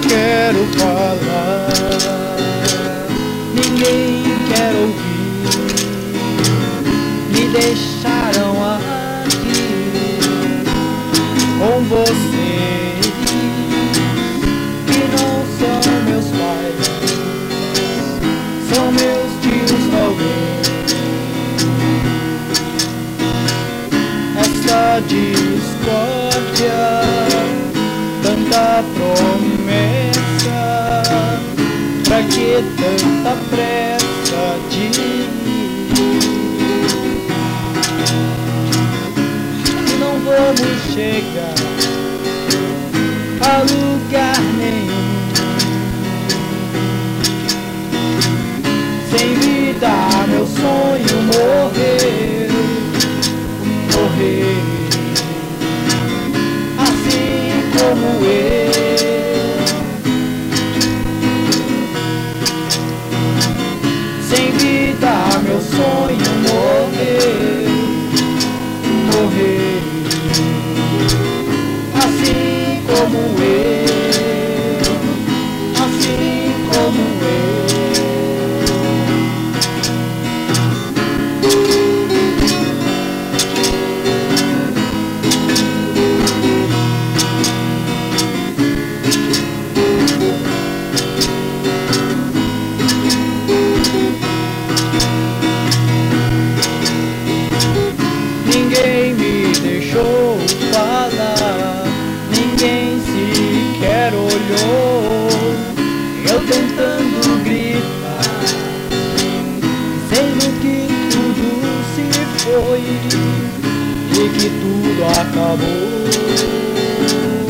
quero falar, ninguém quer ouvir. Me deixaram aqui com vocês, que não são meus pais, são meus tios talvez. Esta discórdia, tanta promessa, pra que tanta pressa de ir? Não vamos chegar a lugar nenhum sem vida. Meu sonho morrer, morrer assim como eu. Sem vida, meu sonho morrer, morrer assim como eu, assim como eu. Ninguém me deixou falar, ninguém sequer olhou. Eu tentando gritar, sendo que tudo se foi e que tudo acabou.